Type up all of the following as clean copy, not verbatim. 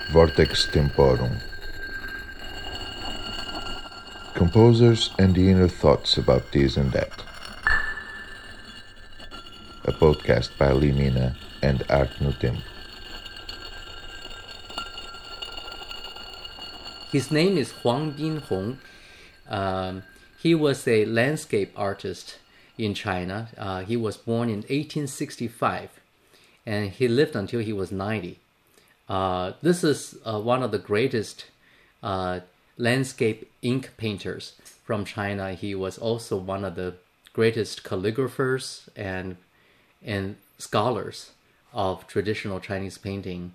Vortex Temporum. Composers and the inner thoughts about this and that. A podcast by Limina and Art no Tempo. His name is Huang Binhong. He was a landscape artist in China. He was born in 1865, and he lived until he was 90. This is one of the greatest landscape ink painters from China. He was also one of the greatest calligraphers and scholars of traditional Chinese painting.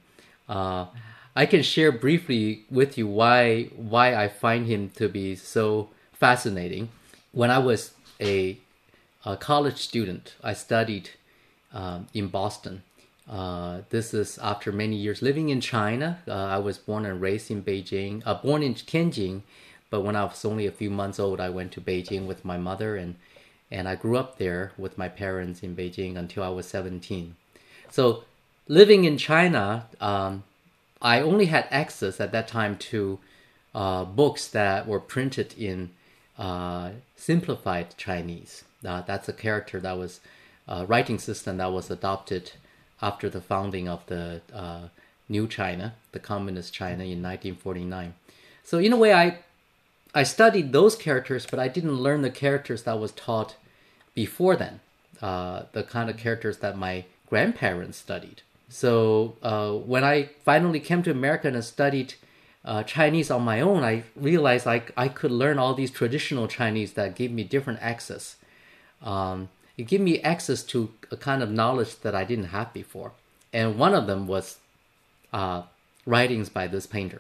I can share briefly with you why I find him to be so fascinating. When I was a college student, I studied in Boston. This is after many years living in China. I was born and raised in Beijing, born in Tianjin, but when I was only a few months old, I went to Beijing with my mother, and I grew up there with my parents in Beijing until I was 17. So living in China, I only had access at that time to books that were printed in simplified Chinese. That's a character that was writing system that was adopted after the founding of the New China, the Communist China in 1949. So in a way, I studied those characters, but I didn't learn the characters that was taught before then, the kind of characters that my grandparents studied. So when I finally came to America and studied Chinese on my own, I realized I could learn all these traditional Chinese that gave me different access. It gave me access to a kind of knowledge that I didn't have before. And one of them was writings by this painter.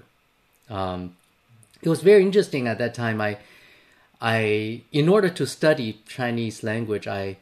It was very interesting at that time. I in order to study Chinese language, I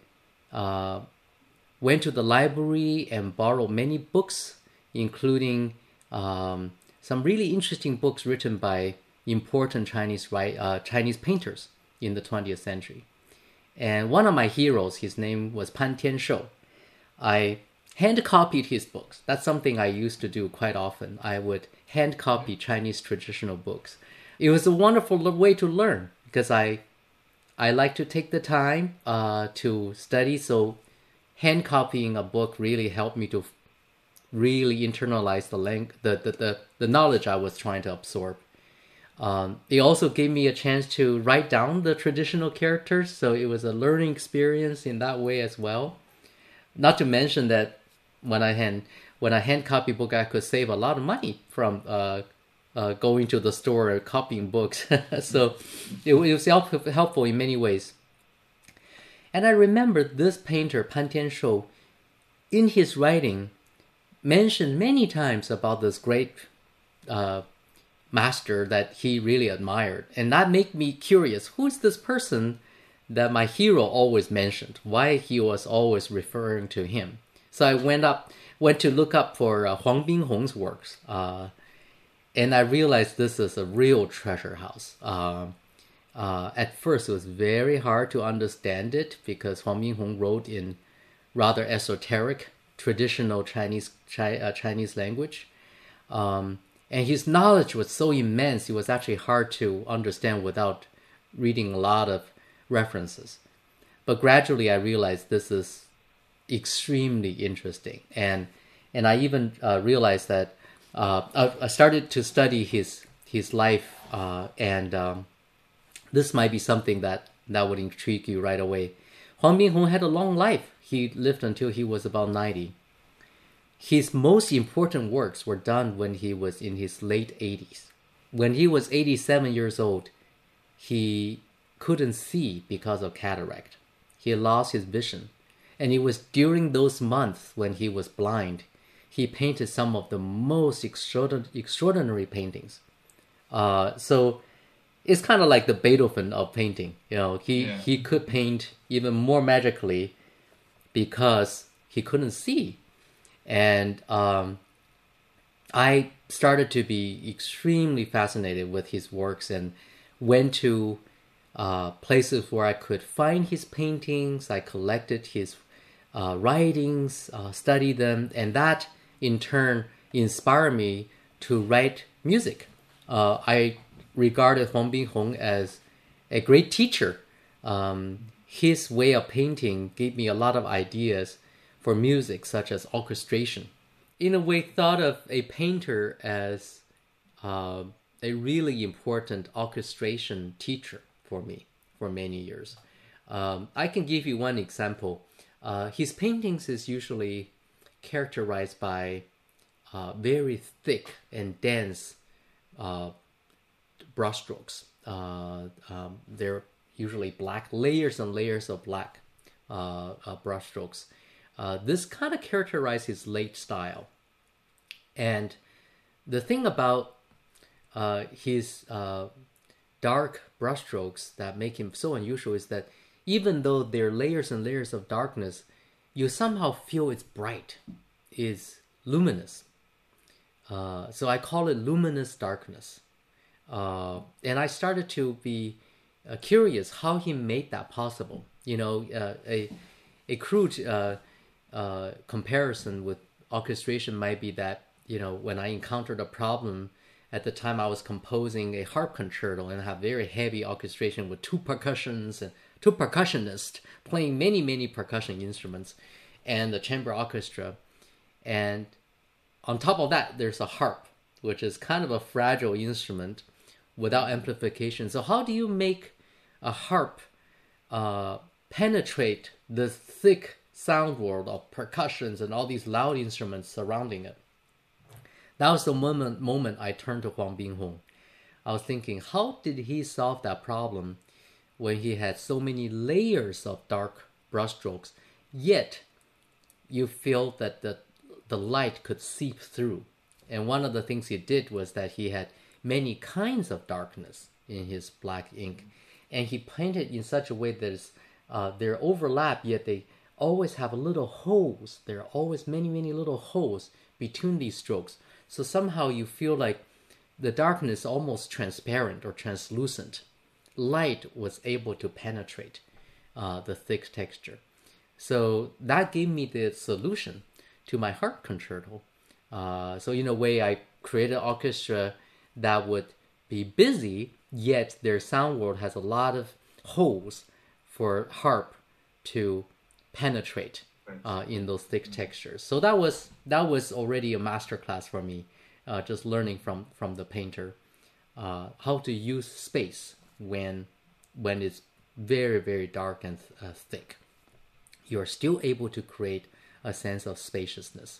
went to the library and borrowed many books, including some really interesting books written by important Chinese painters in the 20th century. And one of my heroes, his name was Pan Tianshou. I hand copied his books. That's something I used to do quite often. I would hand copy Chinese traditional books. It was a wonderful way to learn because I like to take the time to study. So hand copying a book really helped me to really internalize the knowledge I was trying to absorb. It also gave me a chance to write down the traditional characters, so it was a learning experience in that way as well. Not to mention that when I hand copy book, I could save a lot of money from going to the store or copying books. So it was helpful in many ways. And I remember this painter, Pan Tianshou, in his writing, mentioned many times about this great master that he really admired. And that made me curious, who's this person that my hero always mentioned? Why he was always referring to him? So I went to look up for Huang Binhong's works. And I realized this is a real treasure house. At first, it was very hard to understand it because Huang Binhong wrote in rather esoteric, traditional Chinese language. And his knowledge was so immense, it was actually hard to understand without reading a lot of references. But gradually, I realized this is extremely interesting. And I even realized that I started to study his life, and this might be something that would intrigue you right away. Huang Binhong had a long life. He lived until he was about 90. His most important works were done when he was in his late 80s. When he was 87 years old, he couldn't see because of cataract. He lost his vision. And it was during those months when he was blind, he painted some of the most extraordinary paintings. So it's kind of like the Beethoven of painting. He could paint even more magically because he couldn't see. And I started to be extremely fascinated with his works and went to places where I could find his paintings. I collected his writings, studied them, and that in turn inspired me to write music. I regarded Huang Binghong as a great teacher. His way of painting gave me a lot of ideas for music, such as orchestration. In a way, thought of a painter as a really important orchestration teacher for me for many years. I can give you one example. His paintings is usually characterized by very thick and dense brushstrokes. They're usually black, layers and layers of black brushstrokes. This kind of characterizes his late style. And the thing about his dark brushstrokes that make him so unusual is that even though they're layers and layers of darkness, you somehow feel it's bright, it's luminous. So I call it luminous darkness. And I started to be curious how he made that possible. A crude comparison with orchestration might be that, when I encountered a problem at the time I was composing a harp concerto and I have very heavy orchestration with two percussionists playing many percussion instruments and the chamber orchestra. And on top of that, there's a harp, which is kind of a fragile instrument without amplification. So how do you make a harp penetrate the thick sound world of percussions and all these loud instruments surrounding it? That was the moment I turned to Huang Binghong. I was thinking, how did he solve that problem when he had so many layers of dark brushstrokes, yet you feel that the light could seep through? And one of the things he did was that he had many kinds of darkness in his black ink. And he painted in such a way that they're overlap, yet they always have little holes. There are always many little holes between these strokes. So somehow you feel like the darkness is almost transparent or translucent. Light was able to penetrate the thick texture. So that gave me the solution to my harp concerto. So in a way, I created an orchestra that would be busy, yet their sound world has a lot of holes for harp to penetrate in those thick textures. So that was already a masterclass for me, just learning from the painter how to use space when it's very dark and thick. You're still able to create a sense of spaciousness.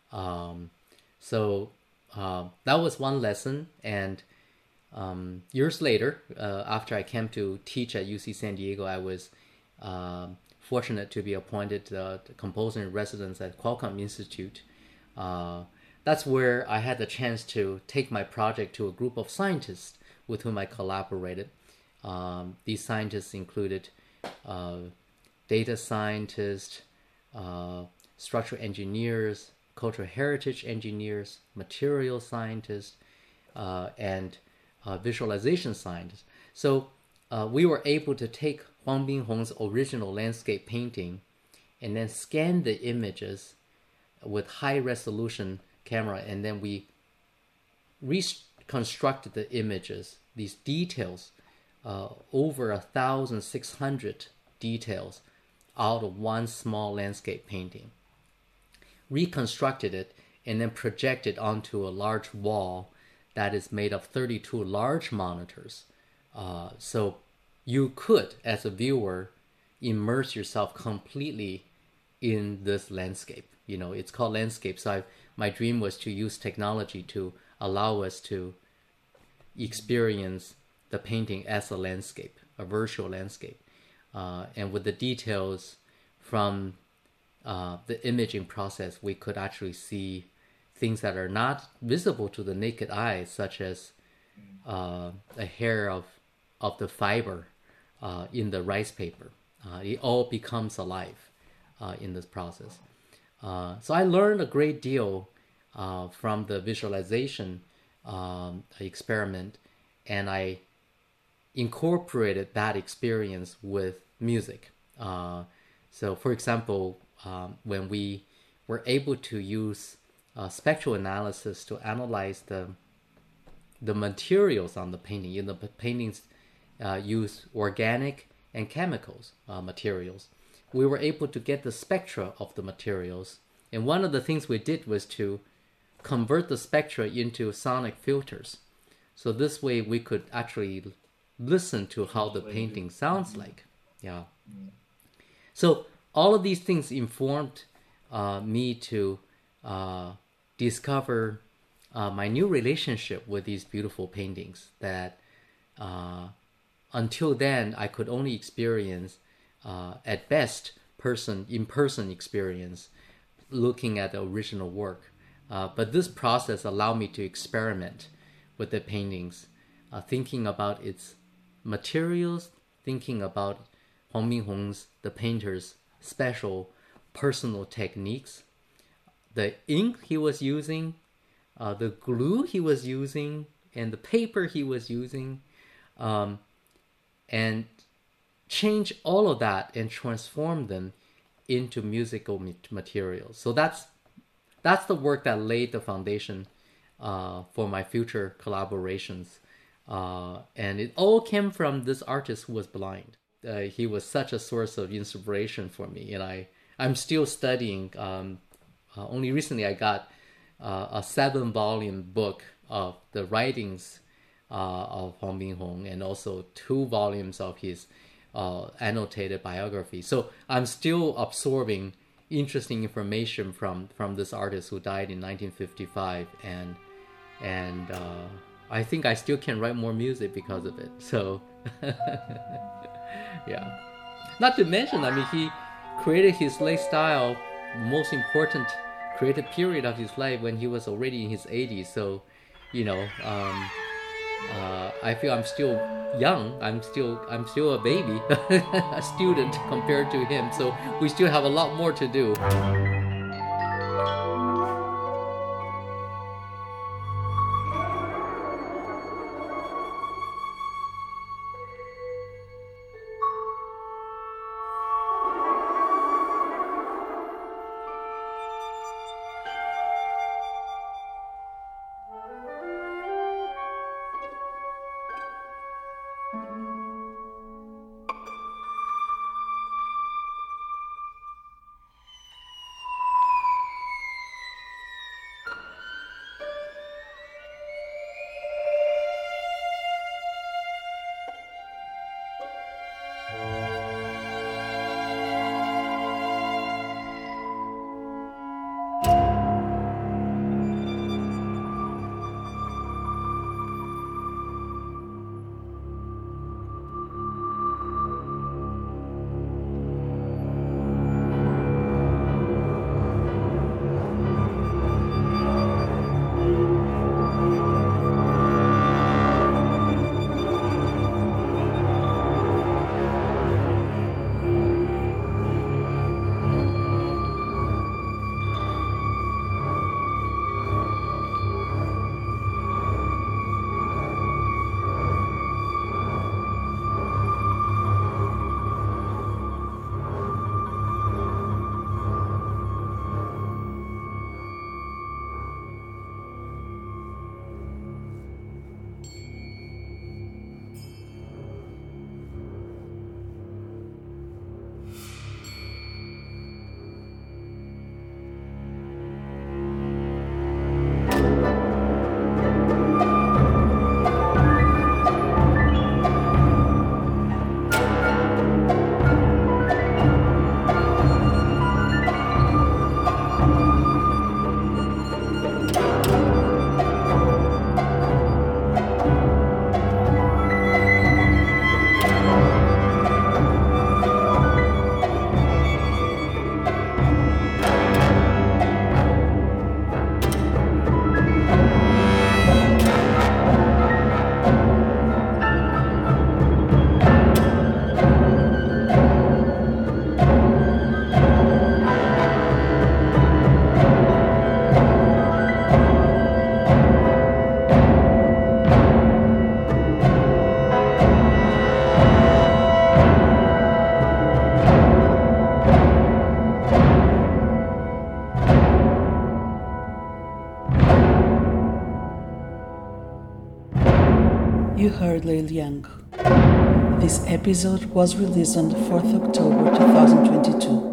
So that was one lesson. And years later, after I came to teach at UC San Diego, I was fortunate to be appointed composer in residence at Qualcomm Institute. That's where I had the chance to take my project to a group of scientists with whom I collaborated. These scientists included data scientists, structural engineers, cultural heritage engineers, material scientists, and visualization scientists. So we were able to take Huang Binghong's original landscape painting and then scan the images with high resolution camera, and then we reconstructed the images, these details, over 1,600 details out of one small landscape painting. Reconstructed it and then projected onto a large wall that is made of 32 large monitors. So you could, as a viewer, immerse yourself completely in this landscape. It's called landscape. So my dream was to use technology to allow us to experience the painting as a landscape, a virtual landscape. And with the details from the imaging process, we could actually see things that are not visible to the naked eye, such as a hair of the fiber in the rice paper. It all becomes alive in this process. So I learned a great deal from the visualization experiment, and I incorporated that experience with music. So for example, when we were able to use spectral analysis to analyze the materials on the painting. The paintings use organic and chemicals materials. We were able to get the spectra of the materials, and one of the things we did was to convert the spectra into sonic filters. So this way we could actually listen to how the painting sounds like. Yeah. So all of these things informed me to discover my new relationship with these beautiful paintings that until then I could only experience at best in-person experience looking at the original work. But this process allowed me to experiment with the paintings, thinking about its materials, thinking about Huang Minhong's, the painter's special personal techniques, the ink he was using, the glue he was using, and the paper he was using, and change all of that and transform them into musical materials. So that's the work that laid the foundation for my future collaborations. And it all came from this artist who was blind. He was such a source of inspiration for me, and I'm still studying. Only recently I got a 7-volume book of the writings of Huang Minhong, and also 2 volumes of his annotated biography. So I'm still absorbing interesting information from this artist who died in 1955, and I think I still can write more music because of it. So yeah. Not to mention, I mean, he created his late style, most important creative period of his life when he was already in his 80s. So, I feel I'm still young. I'm still a baby, a student compared to him. So we still have a lot more to do. You heard Lil Young. This episode was released on the 4th October 2022.